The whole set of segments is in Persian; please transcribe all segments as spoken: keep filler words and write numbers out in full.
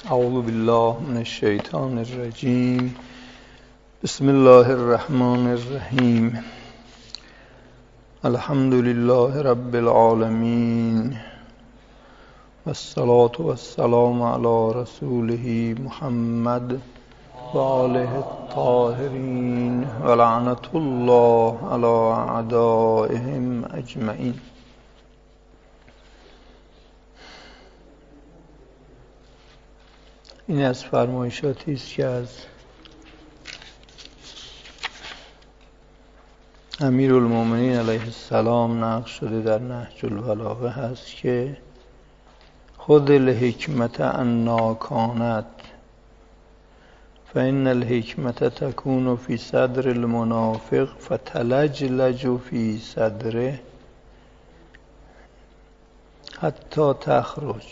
اعوذ بالله من الشیطان الرجیم. بسم الله الرحمن الرحیم. الحمد لله رب العالمین والصلاة والسلام علی رسوله محمد و آله الطاهرین و لعنت الله علی اعدائهم اجمعین. این از فرمایشاتی است که از امیرالمومنین علیه السلام نقل شده در نهج البلاغه هست که خذ الحکمت انا کانت فإن الحکمت تکون فی صدر المنافق فتلجلج فی صدره حتی تخرج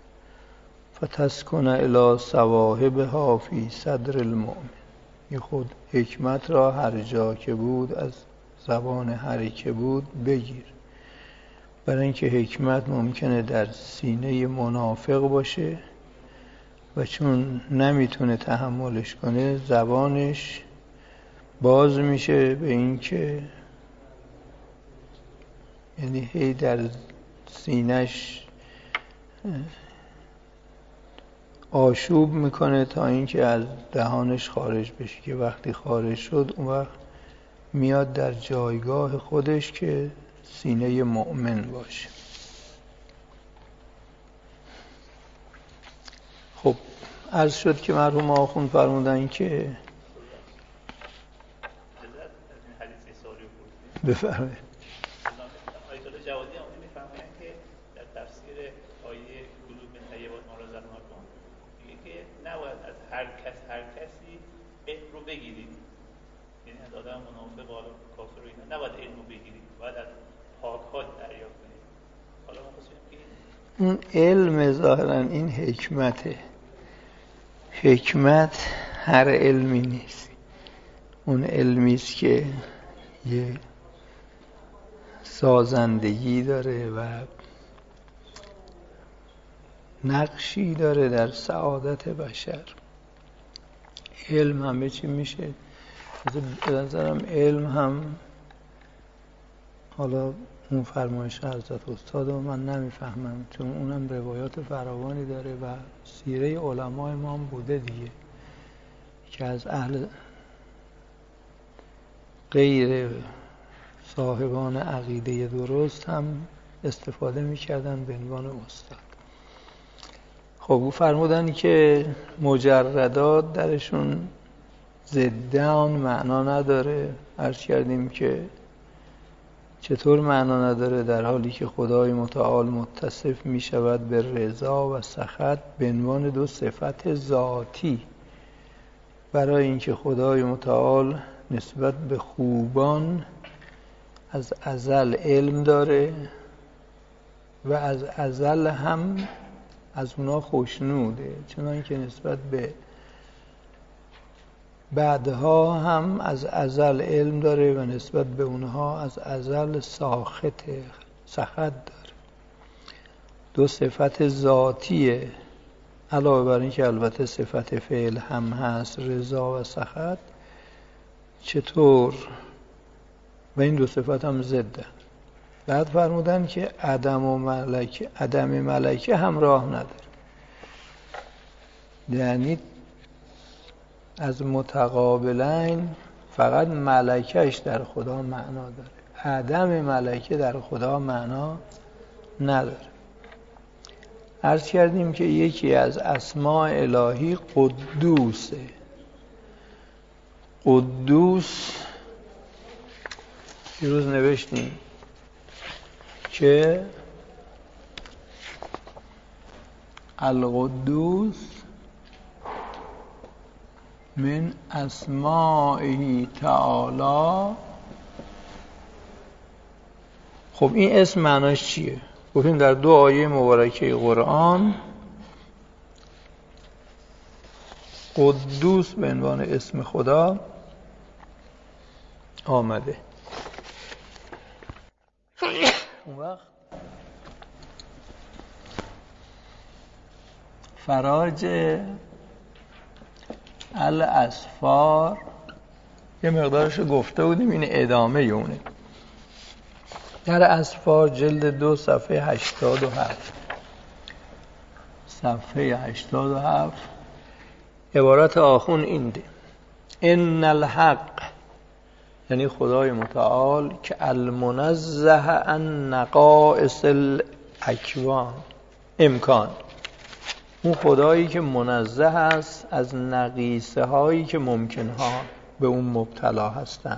فتسکن الی صواحبها فی صدر المؤمن. یه خود حکمت را هر جا که بود از زبان هر که بود بگیر، برای اینکه حکمت ممکنه در سینه منافق باشه و چون نمیتونه تحملش کنه زبانش باز میشه به اینکه یعنی هی در سینهش آشوب میکنه تا اینکه از دهانش خارج بشه، که وقتی خارج شد اون وقت میاد در جایگاه خودش که سینه مؤمن باشه. خب عرض شد که مرحوم آخوند فرمودن که بفرمایید. آیت الله جوادی هم میفرمایند که در تفسیر آیه قلوب من طیبات ما رزقناکم میگه که نباید از هر کس هر کسی علم رو بگیرید، یعنی از آدم منافق و کافر رو اینا نباید علم رو بگیرید، باید از پاک‌ها دریافت کنید. حالا ما خواستیم که اون علم ظاهرا این حکمته. حکمت هر علمی نیست، اون علمی است که یه سازندگی داره و نقشی داره در سعادت بشر. علم همه چی میشه. به نظرم علم هم، حالا اون فرمایش حضرت استاد رو من نمیفهمم چون اونم روایات فراوانی داره و سیره علمای ما هم بوده دیگه که از اهل غیر صاحبان عقیده درست هم استفاده میکردن به عنوان استاد. خب او فرمودن که مجردات درشون ضد آن معنا نداره. عرض کردیم که چطور معنا نداره در حالی که خدای متعال متصف می شود به رضا و سخط به عنوان دو صفت ذاتی، برای اینکه خدای متعال نسبت به خوبان از ازل علم داره و از ازل هم از اونا خوشنوده، چنانکه نسبت به بعدها هم از ازل علم داره و نسبت به اونها از ازل ساخط سخط داره. دو صفت ذاتیه، علاوه بر این که البته صفت فعل هم هست، رضا و سخط. چطور؟ و این دو صفت هم ضده. بعد فرمودن که عدم و ملکه عدم ملکه هم راه نداره، یعنی از متقابلین فقط ملکهش در خدا معنا داره، عدم ملکه در خدا معنا نداره. عرض کردیم که یکی از اسماء الهی قدوسه. قدوس یه روز نوشتیم که القدوس من اسمائه تعالی. خب این اسم معناش چیه؟ گفتیم در دو آیه مبارکه قرآن قدوس به عنوان اسم خدا آمده. اون وقت فراج الاسفار یه مقدارش گفته بودیم، این ادامه اونه. در اسفار جلد دو صفحه هشتاد و هفت صفحه هشتاد و هفت عبارت آخون اینده: ان الحق، یعنی خدای متعال، که المنزه عن نقائص الاکوان، امکان، اون خدایی که منزه است از نقیصه هایی که ممکن ها به اون مبتلا هستند.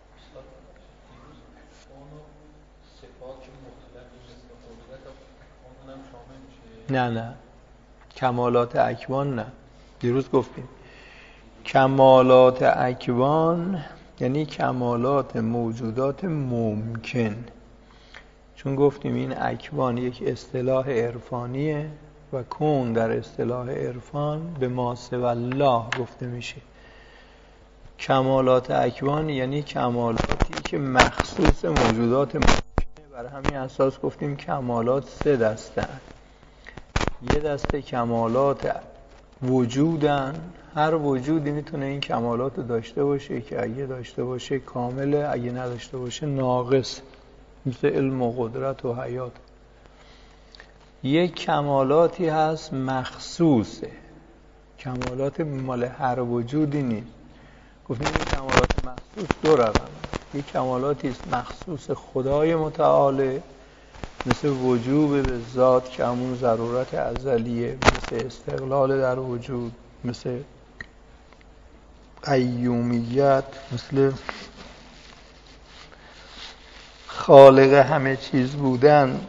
نه نه کمالات اکوان نه، دیروز گفتیم کمالات اکوان یعنی کمالات موجودات ممکن، چون گفتیم این اکوان یک اصطلاح عرفانیه و کون در اصطلاح عرفان به ما سوی الله گفته میشه. کمالات اکوان یعنی کمالاتی که مخصوص موجودات ممکنه. برای همین اساس گفتیم کمالات سه دسته. یه دسته کمالات وجودن، هر وجودی میتونه این کمالات رو داشته باشه که اگه داشته باشه کامله، اگه نداشته باشه ناقص، مثل علم و قدرت و حیات. یک کمالاتی هست مخصوصه، کمالات مال هر وجودی نیست. گفتیم این کمالات مخصوص دو رقم، یک کمالاتی است مخصوص خدای متعاله، مثل وجوب به ذات که همون ضرورت ازلیه، مثل استقلال در وجود، مثل قیومیت، مثل خالق همه چیز بودن،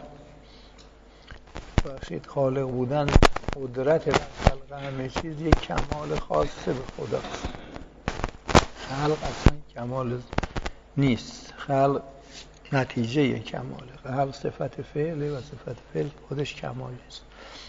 باشید خالق بودن، قدرت بر خلق همه چیز یک کمال خاصه به خداست. خلق اصلا کمال نیست، خلق نتیجه یک کماله، خلق صفت فعله و صفت فعل خودش کمال است.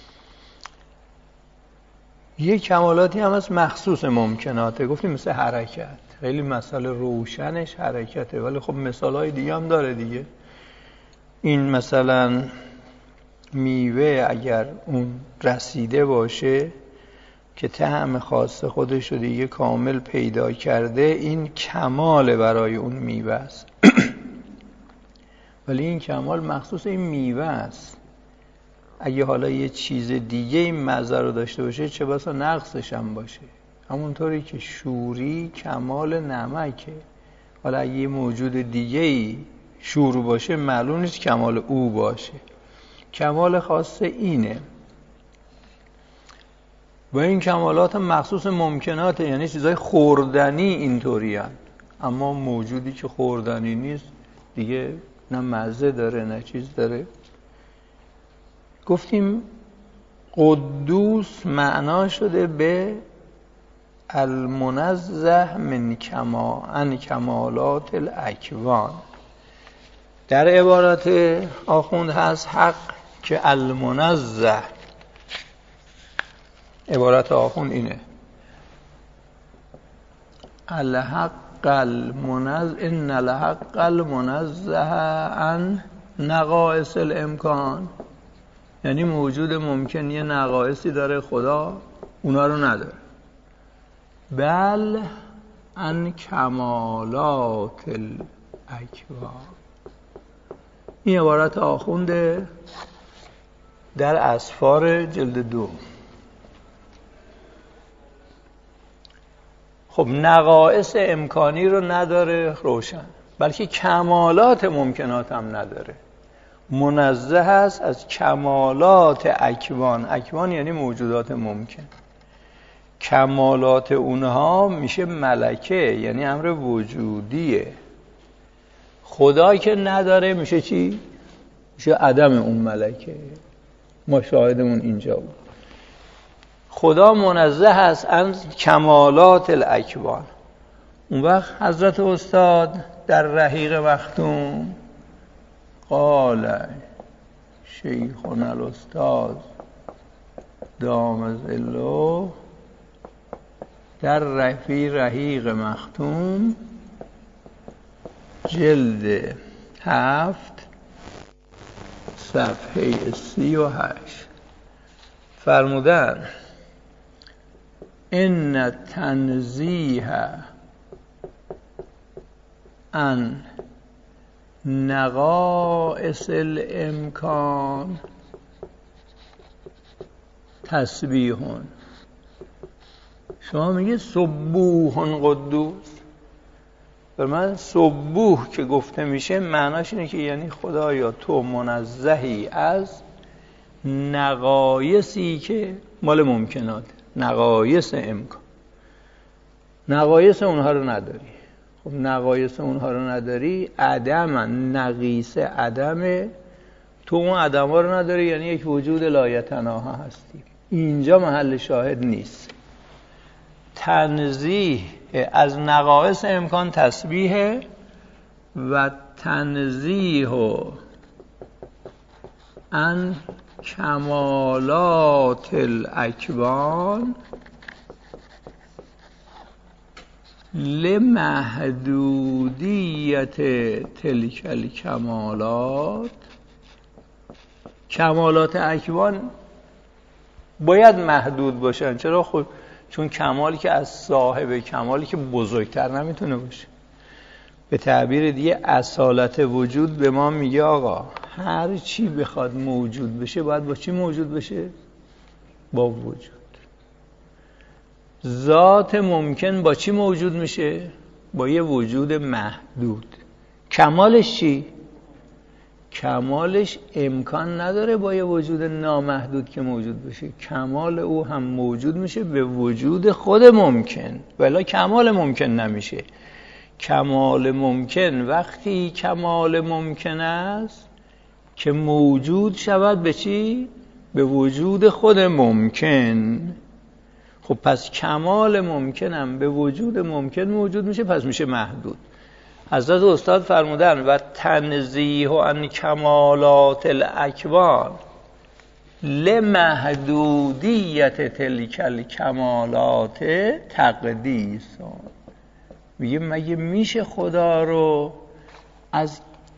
یک کمالاتی هم از مخصوص ممکناته، گفتیم مثل حرکت، خیلی مسئله روشنش حرکته، ولی خب مثالهای دیگه هم داره دیگه. این مثلا میوه اگر اون رسیده باشه که طعم خاص خودش رو دیگه کامل پیدا کرده، این کمال برای اون میوه است. ولی این کمال مخصوص این میوه است. اگه حالا یه چیز دیگه این مزه رو داشته باشه چه بسا نقصش هم باشه. همونطوری که شوری کمال نمکه، حالا اگه یه موجود دیگه شور باشه معلوم نیست کمال او باشه. کمال خاص اینه و این کمالات مخصوص ممکناته، یعنی چیزای خوردنی اینطوری هست. اما موجودی که خوردنی نیست دیگه نه مزه داره نه چیز داره. گفتیم قدوس معنا شده به المنزه من کما ان کمالات الاکوان. در عبارت آخوند هست حق که المنزه، عبارت آخوند اینه الحق المنزه ان الحق المنزه عن نقائص الامکان، یعنی موجود ممکن یه نقایصی داره خدا اونا رو نداره. بل عن کمالات الاکوان. این عبارت آخونده در اسفار جلد دو. خب نقائص امکانی رو نداره روشن، بلکه کمالات ممکنات هم نداره. منزه هست از کمالات اکوان. اکوان یعنی موجودات ممکن. کمالات اونها میشه ملکه، یعنی امر وجودیه. خدا که نداره میشه چی؟ میشه عدم اون ملکه. ما شاهدمون اینجا بود. خدا منزه هست از کمالات الاکوان. اون وقت حضرت استاد در رحیق مختوم قال شیخنا الاستاذ دام ظله در رفی رحیق مختوم جلد هفت صفحه سی و هشت فرمودن ان تنزیه عن نقائص الامکان تسبیحون. شما میگه سبوح قدوس، بر من سبوح که گفته میشه معناش اینه که یعنی خدایا تو منزهی از نقایصی که مال ممکنات، نقایص امکان. نقایص اونها رو نداری. خب نقایص اونها رو نداری، عدم نقیص عدمه، تو اون عدم ها رو نداری، یعنی یک وجود لایتناها هستی. اینجا محل شاهد نیست. تنزیه از نقایص امکان تسبیح و تنزیه عن کمالات الاکوان لمحدودیت تلک الکمالات. کمالات اکوان باید محدود باشن. چرا؟ خب چون کمالی که از صاحب کمالی که بزرگتر نمیتونه باشه. به تعبیر دیگه اصالت وجود به ما میگه آقا هر چی بخواد موجود بشه باید با چی موجود بشه؟ با وجود. ذات ممکن با چی موجود میشه؟ با یه وجود محدود. کمالش چی؟ کمالش امکان نداره با یه وجود نامحدود که موجود بشه. کمال او هم موجود میشه به وجود خود ممکن، ولی کمال ممکن نمیشه. کمال ممکن وقتی کمال ممکن است که موجود شود به چی؟ به وجود خود ممکن. خب پس کمال ممکنم به وجود ممکن موجود میشه، پس میشه محدود. حضرت استاد فرمودن و تنزیه عن کمالات الاکوان لمحدودیت تلک الکمالات تقدیس. میگه مگه میشه خدا رو از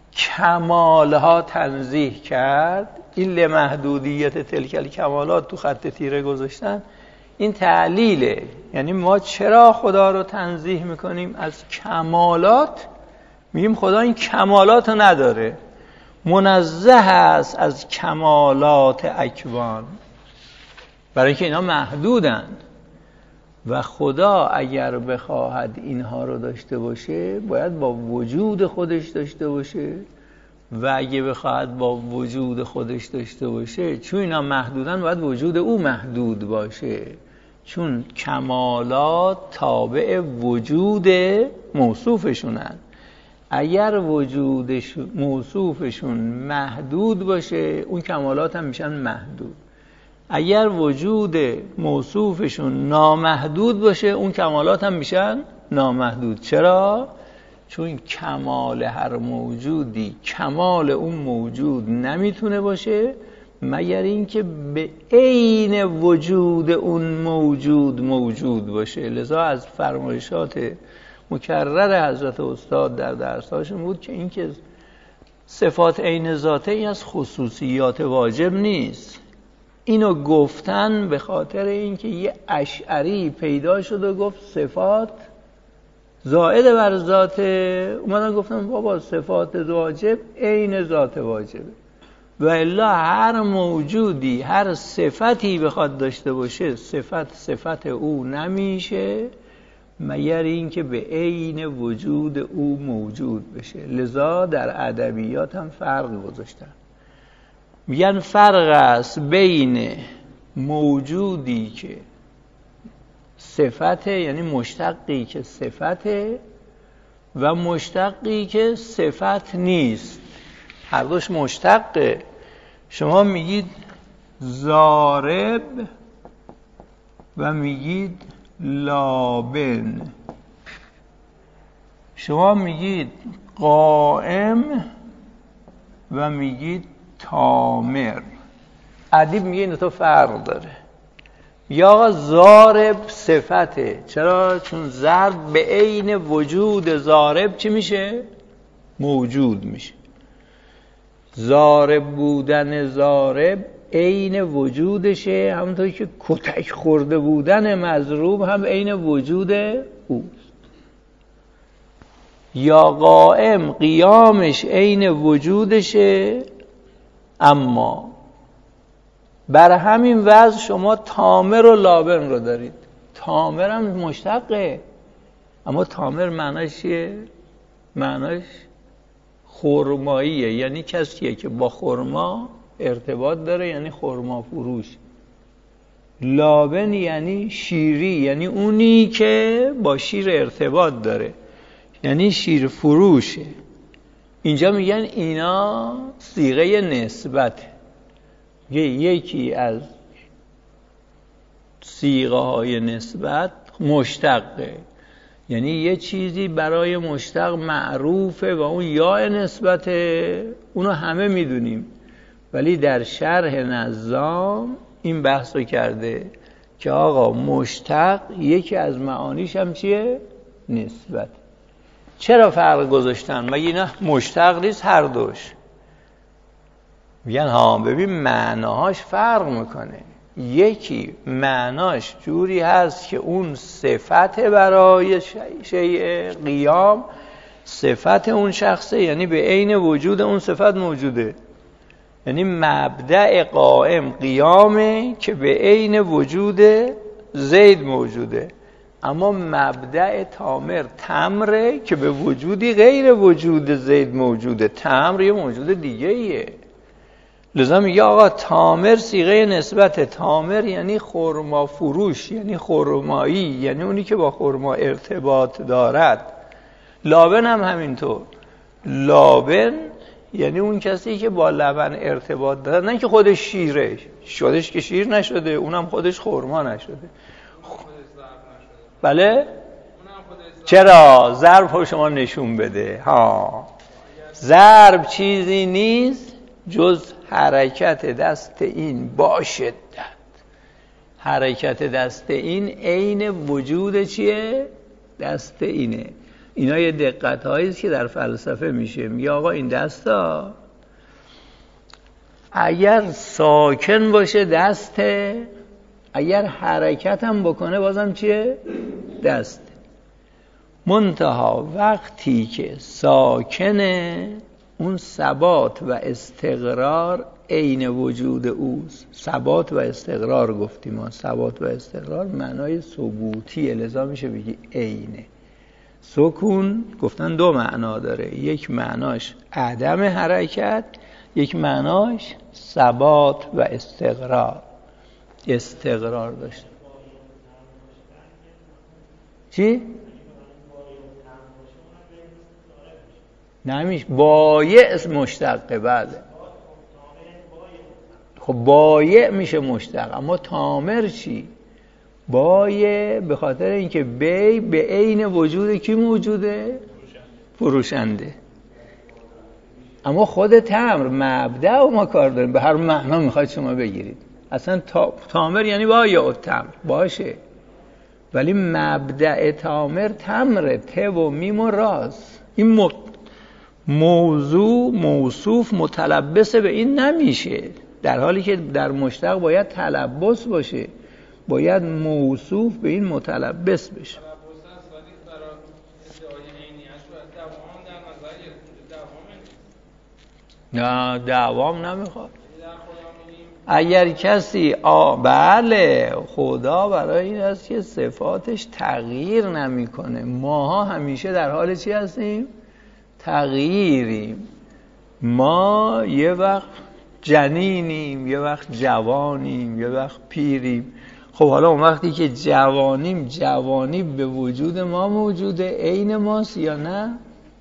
کمالها تنزیه کرد؟ این لمحدودیت تلک الکمالات تو خط تیره گذاشتن، این تعلیله. یعنی ما چرا خدا رو تنزیه میکنیم از کمالات؟ میگیم خدا این کمالات رو نداره، منزه است از کمالات اکوان، برای اینکه اینا محدودن و خدا اگر بخواهد اینها رو داشته باشه باید با وجود خودش داشته باشه و اگه بخواهد با وجود خودش داشته باشه چون اینا محدودن باید وجود او محدود باشه، چون کمالات تابع وجود موصوفشونن. اگر وجودش موصوفشون محدود باشه اون کمالات هم میشن محدود. اگر وجود موصوفشون نامحدود باشه اون کمالات هم میشن نامحدود. چرا؟ چون کمال هر موجودی کمال اون موجود نمیتونه باشه مگر اینکه به عین وجود اون موجود موجود باشه. لذا از فرمایشات مکرر حضرت استاد در درساشون بود که اینکه صفات عین ذاته این از خصوصیات واجب نیست. اینو گفتن به خاطر اینکه یه اشعری پیدا شد و گفت صفات زائد بر ذات، اومدن گفتن بابا صفات واجب عین ذات واجبه و الا هر موجودی هر صفتی بخواد داشته باشه صفت صفت او نمیشه مگر اینکه به عین وجود او موجود بشه. لذا در ادبیات هم فرق گذاشتن، میگن فرق است بین موجودی که صفته یعنی مشتقی که صفته و مشتقی که صفت نیست. هر دوش مشتقه. شما میگید ضارب و میگید لابن، شما میگید قائم و میگید تامر. ادیب میگه این تو فرق داره. یا آقا ضارب صفته. چرا؟ چون ضرب به عین وجود ضارب چی میشه؟ موجود میشه. ضارب بودن ضارب عین وجودشه، همونطور که کتک خورده بودن مضروب هم عین وجود اوست. یا قائم قیامش عین وجودشه، اما بر همین وضع شما تامر و لابن رو دارید. تامر هم مشتقه، اما تامر معناش چیه؟ معناش خرماییه، یعنی کسیه که با خرما ارتباط داره، یعنی خرما فروش. لابن یعنی شیری، یعنی اونی که با شیر ارتباط داره، یعنی شیر فروشه. اینجا میگن اینا صیغه نسبته. یکی از صیغه های نسبت مشتقه، یعنی یه چیزی برای مشتق معروفه و اون یا نسبته، اونو همه میدونیم. ولی در شرح نظام این بحث رو کرده که آقا مشتق یکی از معانیش هم چیه؟ نسبت. چرا فرق گذاشتن؟ مگه نه مشتق نیست هر دوش؟ میگن ها ببین معناهاش فرق میکنه. یکی معناش جوری هست که اون صفت برای شیء قیام صفت اون شخصه، یعنی به عین وجود اون صفت موجوده، یعنی مبدأ قائم قیامه که به عین وجود زید موجوده. اما مبدأ تامر تمره که به وجودی غیر وجود زید موجوده. تمر یه موجود دیگه ایه. لذا میگه آقا تامر صیغه نسبت. تامر یعنی خرما فروش، یعنی خرمایی، یعنی اونی که با خرما ارتباط دارد. لابن هم همینطور. لابن یعنی اون کسی که با لبن ارتباط دارد، نه که خودش شیره، شدش که شیر نشده، اونم خودش خرما نشده. بله؟ چرا؟ ضرب رو شما نشون بده. ها ضرب چیزی نیست جز حرکت دست این با شدت. حرکت دست این عین وجود چیه؟ دست اینه. اینا یه دقت هاییست که در فلسفه میشه. میگه آقا این دستا اگر ساکن باشه دسته، اگر حرکت هم بکنه بازم چیه؟ دسته. منتها وقتی که ساکنه اون ثبات و استقرار عین وجود اوست. ثبات و استقرار گفتیم ما. ثبات و استقرار معنای ثبوتیه، لذا میشه بگی عینه. سکون گفتن دو معنا داره، یک معناش عدم حرکت، یک معناش ثبات و استقرار. استقرار داشت. چی؟ نمیشه. بایع مشتقه. بله خب بایع میشه مشتق، اما تامر چی؟ بایع به خاطر اینکه بی به عین وجود کی موجوده؟ فروشنده. اما خود تمر مبدأ و ما کار داریم، به هر معنا میخواید شما بگیرید. اصلا تامر یعنی بایع و تمر باشه، ولی مبدأ تامر تمره، ته و میم و راز. این م... موضوع موصوف متلبس به این نمیشه، در حالی که در مشتق باید تلبس باشه، باید موصوف به این متلبس بشه. نه دوام نمیخواد. اگر کسی آ بله خدا برای این است که صفاتش تغییر نمیکنه. ماها همیشه در حال چی هستیم؟ تغییریم. ما یه وقت جنینیم، یه وقت جوانیم، یه وقت پیریم. خب حالا اون وقتی که جوانیم، جوانی به وجود ما موجوده، عین ماست یا نه؟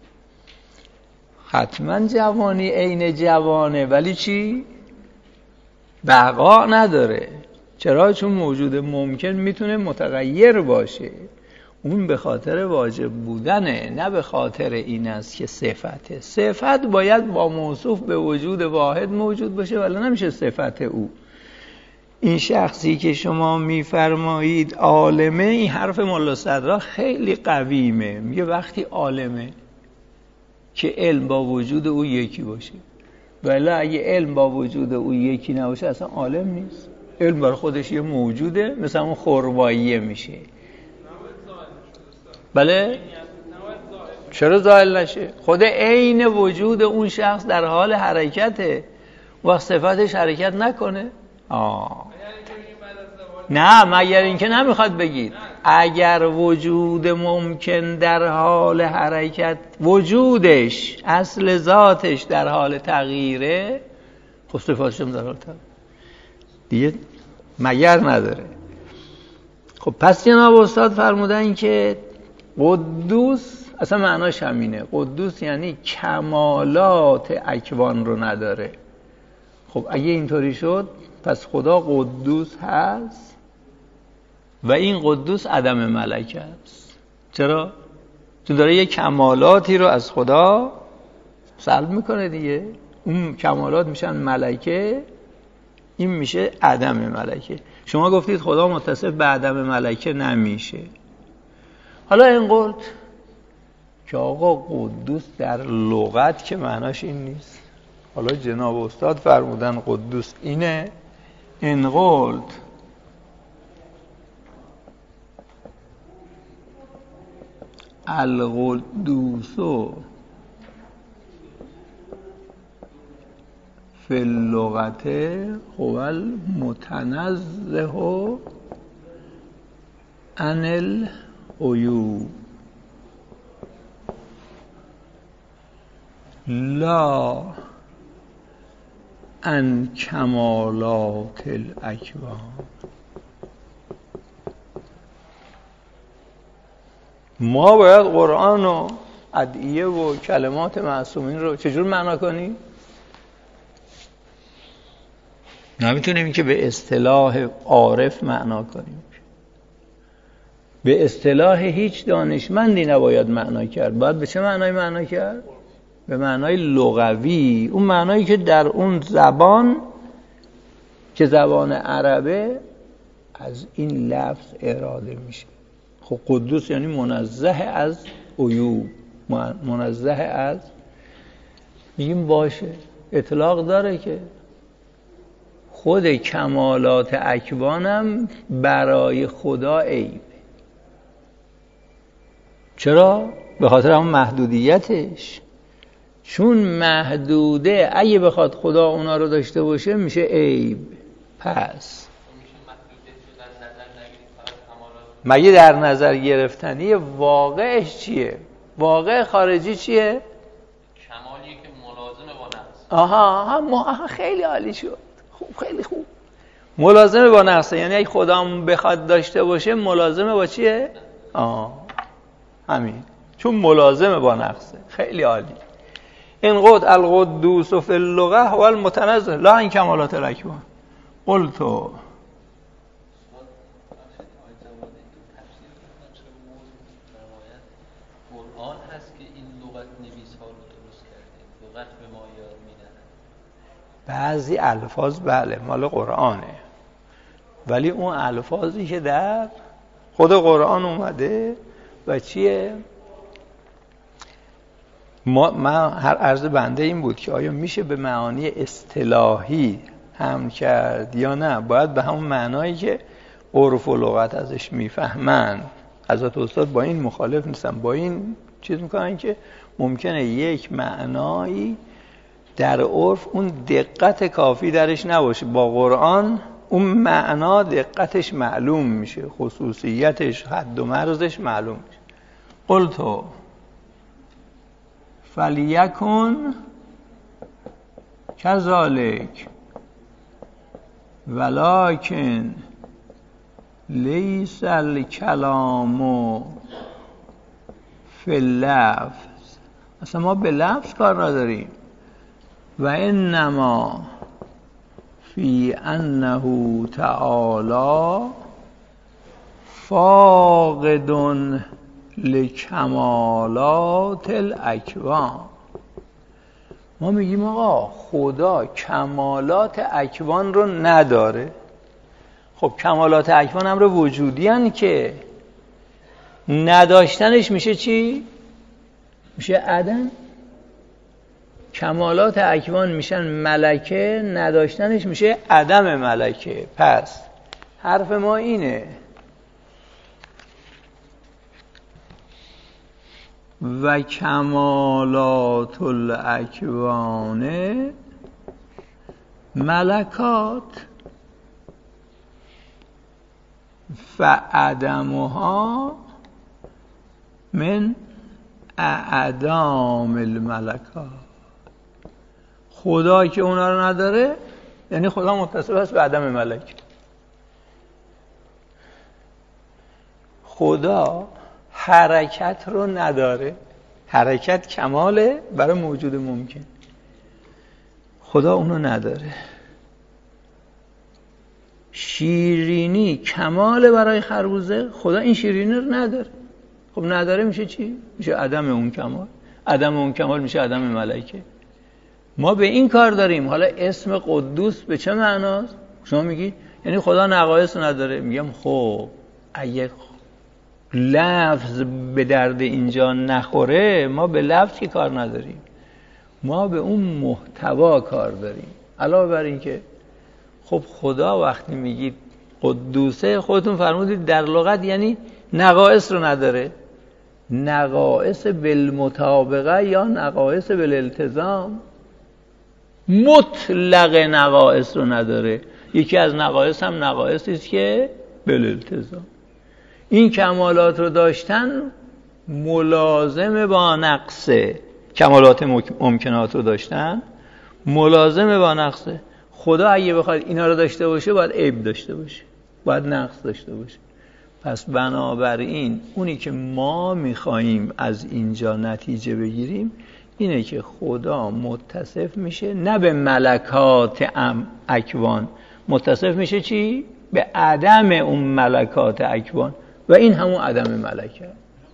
حتما جوانی عین جوانه، ولی چی؟ بقا نداره. چرا؟ چون موجود ممکن میتونه متغیر باشه. اون به خاطر واجب بودنه، نه به خاطر این است که صفته. صفت باید با موصوف به وجود واحد موجود باشه، ولی نمیشه صفت او. این شخصی که شما میفرمایید عالمه، این حرف ملا صدرا خیلی قویمه. میگه وقتی عالمه که علم با وجود او یکی باشه. ولی اگه علم با وجود او یکی نباشه اصلا عالم نیست. علم برای خودش یه موجوده، مثل اون خرباییه میشه. بله؟ چرا زائل نشه؟ خود عین وجود اون شخص در حال حرکته، وقت صفتش حرکت نکنه. آه نه، مگر اینکه نمیخواد بگید اگر وجود ممکن در حال حرکت، وجودش اصل ذاتش در حال تغییره، خب صفاتش هم در حال تغییر دیگه مگر نداره. خب پس جناب استاد فرمودن که قدوس اصلا معناش همینه. قدوس یعنی کمالات اکوان رو نداره. خب اگه اینطوری شد پس خدا قدوس هست و این قدوس عدم ملکه است. چرا؟ چون داره یه کمالاتی رو از خدا سلب میکنه دیگه. اون کمالات میشن ملکه، این میشه عدم ملکه. شما گفتید خدا متصف به عدم ملکه نمیشه. حالا این قلت که آقا قدوس در لغت که معناش این نیست. حالا جناب استاد فرمودن قدوس اینه. این قلت القدوسو فی اللغت هو المتنزه عن العیوب لا عن کمالات الاکوان. ما باید قرآن و ادعیه و کلمات معصومین رو چجور معنا کنیم؟ نمیتونیم که به اصطلاح عارف معنا کنیم. به اصطلاح هیچ دانشمندی نباید معنا کرد. باید به چه معنای معنا کرد؟ به معنای لغوی، اون معنایی که در اون زبان که زبان عربه از این لفظ اراده میشه. خب قدوس یعنی منزه از عیوب، منزه از، میگیم باشه، اطلاق داره که خود کمالات اکوانم برای خدا عیبه. چرا؟ به خاطر همون محدودیتش. چون محدوده، اگه بخواد خدا اونا رو داشته باشه میشه عیب. پس مگه در نظر گرفتنی واقعش چیه؟ واقع خارجی چیه؟ کمالیه که ملازمه با نقص. آها آها خیلی عالی شد. خوب، خیلی خوب. ملازمه با نقصه، یعنی اگه خدا بخواد داشته باشه ملازمه با چیه؟ آه همین، چون ملازمه با نقصه. خیلی عالی. این قد القدوس فی اللغه هو المتنزه لا عن کمالات الاکوان. قلتو قرآن هست که این لغت نویس ها رو درست کرده، لغت به ما یاد میدن. بعضی الفاظ بله مال قرآنه، ولی اون الفاظی که در خود قرآن اومده و چیه؟ ما من هر عرض بنده این بود که آیا میشه به معانی اصطلاحی هم کرد یا نه؟ باید به همون معنایی که عرف و لغت ازش میفهمن. حضرت استاد با این مخالف نیستن، با این چیز میکنن که ممکنه یک معنایی در عرف اون دقت کافی درش نباشه، با قرآن اون معنا دقتش معلوم میشه، خصوصیتش، حد و مرزش معلوم میشه. قلتو فلیکن کذالک ولکن لیس الکلام فی اللفظ. اصلا ما به لفظ کار نداریم. و انما فی انه تعالی فاقد لکمالات الاکوان. ما میگیم آقا خدا کمالات اکوان رو نداره. خب کمالات اکوان امر وجودی هن که نداشتنش میشه چی؟ میشه عدم. کمالات اکوان میشن ملکه، نداشتنش میشه عدم ملکه. پس حرف ما اینه و کمالات الاکوان ملکات فعدمها من اعدام الملکات. خدا که اونا رو نداره یعنی خدا متصف است به عدم ملک. خدا حرکت رو نداره، حرکت کماله برای موجود ممکن، خدا اونو نداره. شیرینی کماله برای خربوزه، خدا این شیرینی رو نداره. خب نداره میشه چی؟ میشه عدم اون کمال. عدم اون کمال میشه عدم ملکه. ما به این کار داریم. حالا اسم قدوس به چه معناست؟ شما میگی یعنی خدا نقایص نداره. میگم خب اگه لفظ به درد اینجا نخوره ما به لفظ که کار نداریم، ما به اون محتوا کار داریم. علاوه بر این که خب خدا وقتی میگید قدوسه، خودتون فرمودید در لغت یعنی نقایص رو نداره. نقایص بالمطابقه یا نقایص بالالتزام، مطلق نقایص رو نداره. یکی از نقایص هم نقایصی است که بالالتزام. این کمالات رو داشتن ملازم با نقصه. کمالات ممکنات رو داشتن ملازم با نقصه. خدا اگه بخواد اینا رو داشته باشه باید عیب داشته باشه، باید نقص داشته باشه. پس بنابراین اونی که ما میخواییم از اینجا نتیجه بگیریم اینه که خدا متصف میشه نه به ملکات ام اکوان، متصف میشه چی؟ به عدم اون ملکات اکوان و این همون عدم ملکه.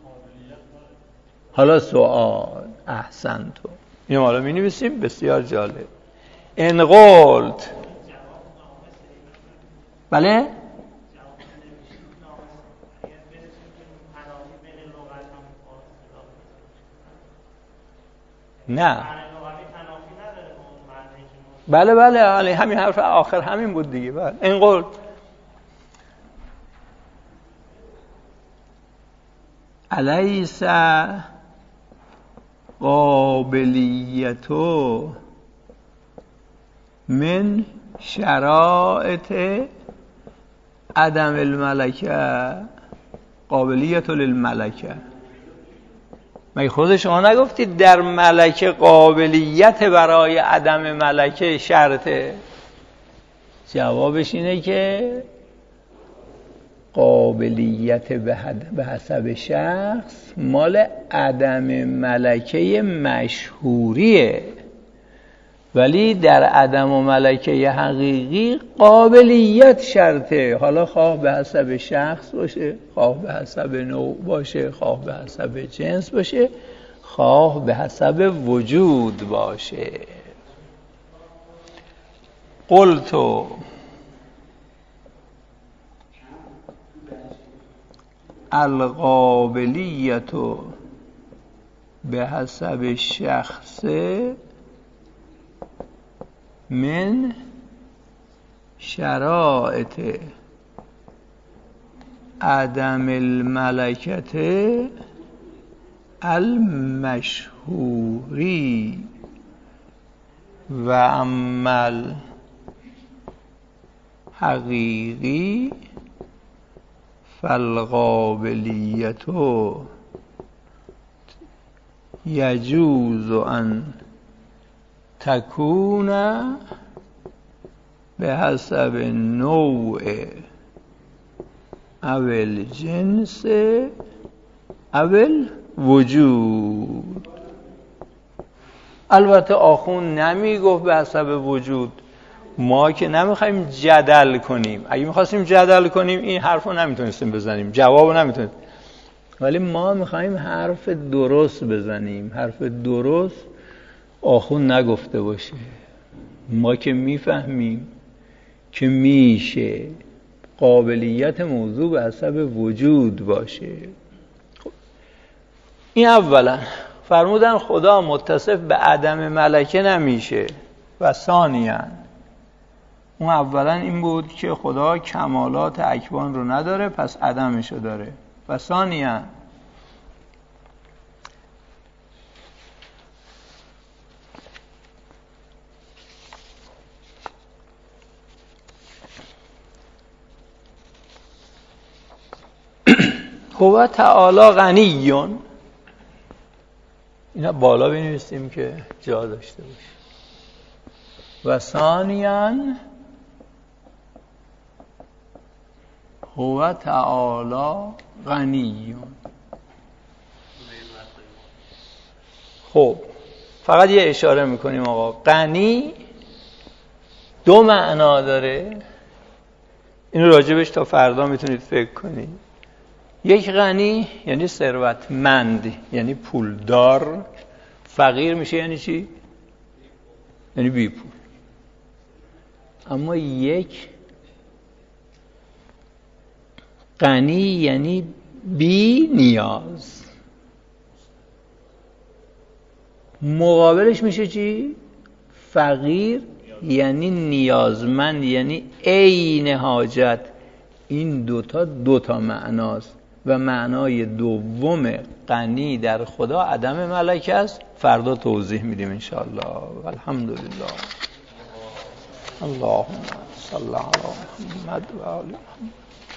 حالا سوال احسن تو اینو حالا می نویسیم. بسیار جالب. ان قلت بله نه بله بله همین حرف آخر همین بود دیگه. بله این قول الیس قابلیتو من شرائط عدم الملکه، قابلیت للملکه. مگه خود شما نگفتید در ملکه قابلیت برای عدم ملکه شرطه؟ جوابش اینه که قابلیت به حسب شخص مال عدم ملکه مشهوریه، ولی در عدم و ملکه حقیقی قابلیت شرطه. حالا خواه به حسب شخص باشه، خواه به حسب نوع باشه، خواه به حسب جنس باشه، خواه به حسب وجود باشه. قلتو القابلیتو به حسب شخص من شرائط عدم الملکت المشهوری و عمل حقیقی فالقابلیتو یجوز ان تکون به حسب نوع اول جنس اول وجود. البته آخون نمی گفت به حسب وجود. ما که نمیخوایم جدل کنیم. اگه میخواستیم جدل کنیم این حرف رو نمیتونستیم بزنیم، جواب رو نمیتونستیم. ولی ما میخوایم حرف درست بزنیم. حرف درست آخون نگفته باشه. ما که میفهمیم که میشه قابلیت موضوع به حسب وجود باشه. خب این اولا. فرمودن خدا متصف به عدم ملکه نمیشه. و ثانیاً اون اولا این بود که خدا کمالات اکوان رو نداره، پس عدمش رو داره. و ثانیاً هو تعالی غنیون، اینا بالا بنویسیم که جا داشته باشه. و ثانیاً هو تعالی غنیون. خب فقط یه اشاره میکنیم آقا، غنی دو معنا داره، اینو راجبش تا فردا میتونید فکر کنید. یک غنی یعنی ثروتمند، یعنی پولدار. فقیر میشه یعنی چی؟ یعنی بی پول. اما یک غنی یعنی بی نیاز. مقابلش میشه چی؟ فقیر یعنی نیازمند، یعنی عین حاجت. این دوتا دوتا معناست و معنای دوم غنی در خدا عدم ملکه است. فردا توضیح میدیم انشاءالله. الحمدلله. اللهم صل علی محمد و آل محمد.